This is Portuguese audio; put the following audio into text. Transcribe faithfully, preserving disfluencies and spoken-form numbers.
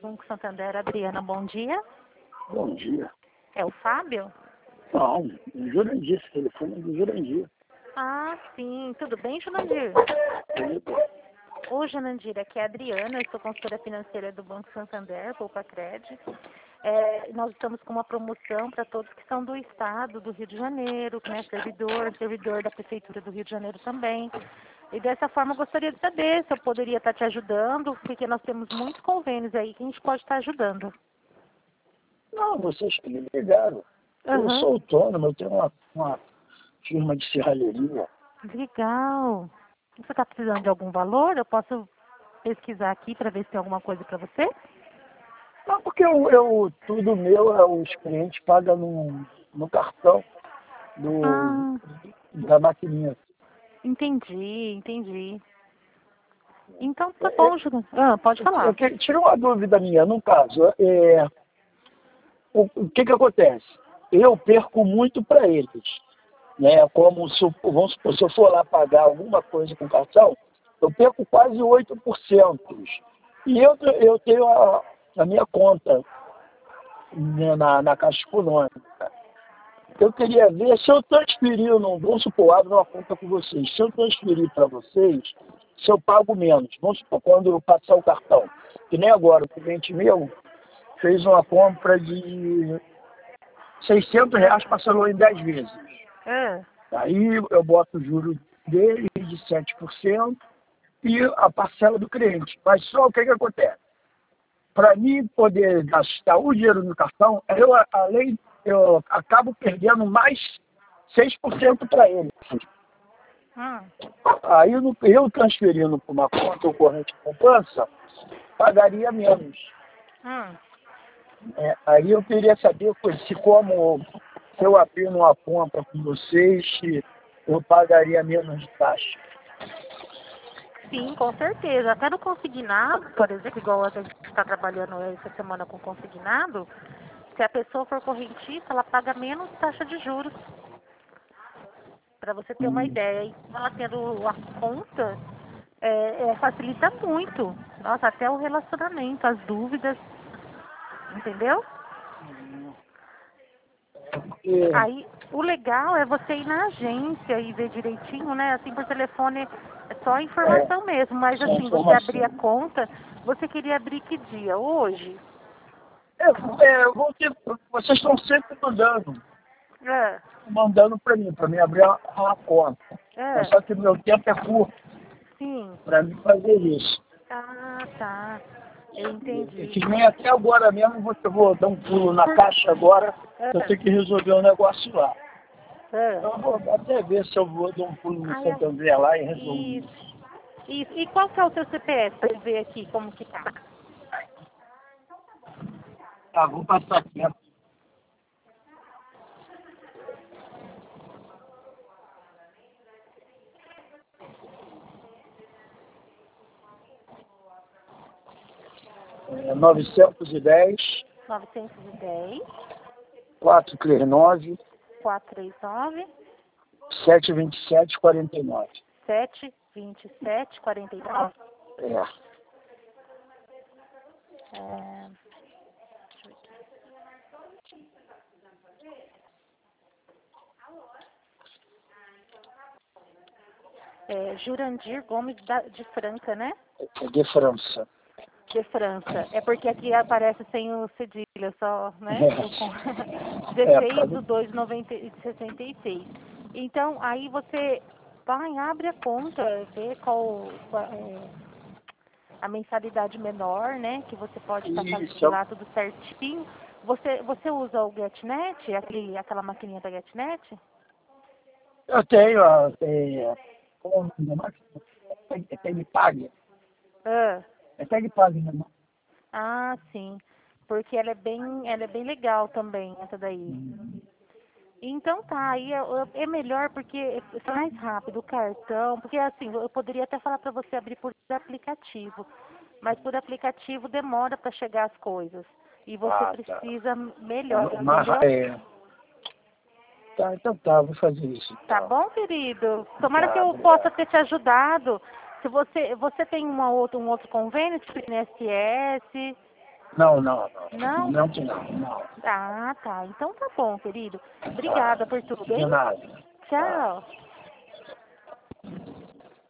Banco Santander, Adriana, bom dia. Bom dia. É o Fábio? Não, Jurandir, esse telefone é do Jurandir. Ah, sim. Tudo bem, Jurandir? Tudo. Ô, Jurandir, aqui é a Adriana, eu sou consultora financeira do Banco Santander, Poupa Cred. É, nós estamos com uma promoção para todos que são do estado do Rio de Janeiro, né, servidor, servidor da Prefeitura do Rio de Janeiro também. E dessa forma eu gostaria de saber se eu poderia estar te ajudando, porque nós temos muitos convênios aí que a gente pode estar ajudando. Não, vocês que me ligaram. Eu Uhum. sou autônomo, eu tenho uma, uma firma de serralheria. Legal. Você está precisando de algum valor? Eu posso pesquisar aqui para ver se tem alguma coisa para você? Não, porque eu, eu, tudo meu, é, os clientes pagam no, no cartão do, Ah, da maquininha. entendi, entendi. Então tá É, bom, Jurandir. Ah, pode eu, eu falar. que- tira uma dúvida minha, no caso, é, o, o que que acontece? Eu perco muito para eles, né? Como se eu, vamos supor, se eu for lá pagar alguma coisa com cartão, eu perco quase oito por cento. E eu, eu tenho a, a minha conta, né, na, na Caixa Econômica. Eu queria ver se eu transferir, não, vamos supor, abro uma conta com vocês, se eu transferir para vocês, se eu pago menos. Vamos supor, quando eu passar o cartão. Que nem agora, o cliente meu fez uma compra de seiscentos reais, parcelou em dez vezes. Ah, Aí eu boto o juro dele de sete por cento e a parcela do cliente. Mas só o que, que acontece? Para mim poder gastar o dinheiro no cartão, eu, além, eu acabo perdendo mais seis por cento para ele. hum, Aí eu, eu transferindo para uma conta corrente de poupança, pagaria menos. hum. É, aí eu queria saber se como se eu abrir uma conta com vocês, se eu pagaria menos de taxa. Sim, com certeza. Até no consignado, por exemplo, igual a gente está trabalhando essa semana com consignado, se a pessoa for correntista, ela paga menos taxa de juros. Para você ter uma Hum. ideia. E ela tendo a conta, é, é, facilita muito. Nossa, até o relacionamento, as dúvidas, entendeu? Porque, Aí, o legal é você ir na agência e ver direitinho, né? Assim, por telefone é só é, informação mesmo. Mas, sem assim, você abrir a informação. conta, você queria abrir que dia? Hoje? É, é, eu vou ter, vocês estão sempre mandando, É, mandando para mim, para mim abrir a, a conta. Mas é, só que meu tempo é curto sim. para mim fazer isso. Ah, tá. Eu E entendi. que nem até agora mesmo, eu vou, eu vou dar um pulo na Por... caixa agora, É, eu tenho que resolver um negócio lá. é. Então eu vou até ver se eu vou dar um pulo no Ah, é. Santander lá e resolver Isso, isso. isso. E qual que é o seu C P F para eu ver aqui como que tá? Tá, vou passar aqui. É novecentos e dez, novecentos e dez, quatrocentos e trinta e nove, quatrocentos e trinta e nove, setecentos e vinte e sete, quarenta e nove. sete vinte e sete, quarenta e nove. É. É, é, Jurandir Gomes da- de Franca, né? É de França. De França. É porque aqui aparece sem o cedilha, só, né? Eu com- É, por dezesseis causa de dois de noventa e sessenta e seis. Então, aí você vai, abre a conta, vê qual, qual é, a mensalidade menor, né? Que você pode estar isso. fazendo lá tudo certinho. Você, você usa o GetNet, aquele, aquela maquininha da GetNet? Eu tenho, ó, tem, como é máquina? É TagPag. Ah. É TagPag, né? Ah, sim. Porque ela é bem, ela é bem legal também, essa daí. Então tá, aí é, é melhor porque é mais rápido o cartão, porque assim, eu poderia até falar para você abrir por aplicativo, mas por aplicativo demora para chegar as coisas. E você Ah, tá. precisa melhor, Mas, entendeu? é, tá, então tá, vou fazer isso Tá então. bom, querido? Tomara que Tá, eu possa obrigado. ter te ajudado. Se você, você tem uma outra, um outro convênio, tipo I N S S, Não, não, não. Não? Não que não, não. Ah, tá. Então tá bom, querido. Obrigada por tudo, De hein? nada. Tchau.